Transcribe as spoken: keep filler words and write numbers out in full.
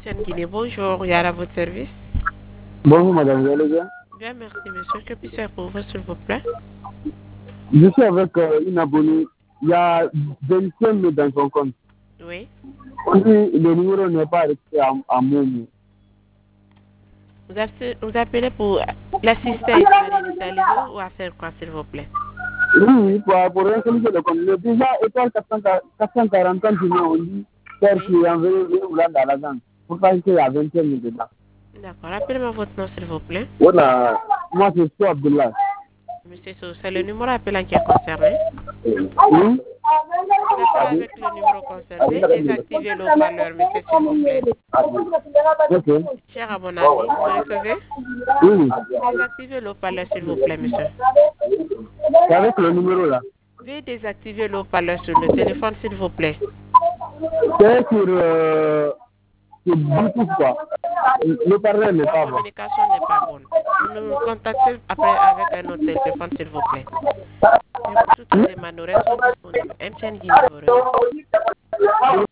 M T N Guinée, bonjour, Yara à votre service. Bonjour madame, vous allez bien? Bien, merci monsieur. Que puis-je faire pour vous, s'il vous plaît? Je suis avec euh, une abonnée. Il y a vingt-cinq mille dans son compte. Oui. On dit le numéro n'est pas resté à, à Momo. Vous, appelez, vous appelez pour l'assistance à réinitialiser ou à faire quoi, s'il vous plaît? Oui, oui, pour, pour réinitialiser le compte. Le déjà étoile quatre cent quarante millions, on dit faire Oui. qui est envoyé dans la zone. Pour pas qu'il y a vingt-cinq mille dedans. D'accord. Rappelez-moi votre nom, s'il vous plaît. Voilà. Moi, c'est Sou Abdullah. Monsieur Sow, c'est le numéro appelant qui est concerné. Oui. D'accord, avec le numéro concerné, désactivez le haut-parleur, monsieur, s'il vous plaît. Ok. Cher à mon ami, vous me recevez? Oui. Désactivez le haut-parleur, s'il vous plaît, monsieur. C'est avec le numéro là. Veuillez désactiver le haut-parleur sur le téléphone, s'il vous plaît. C'est sur, euh, sur Bluetooth quoi. Le parler n'est La pas bon. communication n'est pas bonne. Vous nous contactez après avec un autre téléphone, s'il vous plaît. Et pour toutes les demandes, nous restons disponibles. M T N Guinée vous remercie.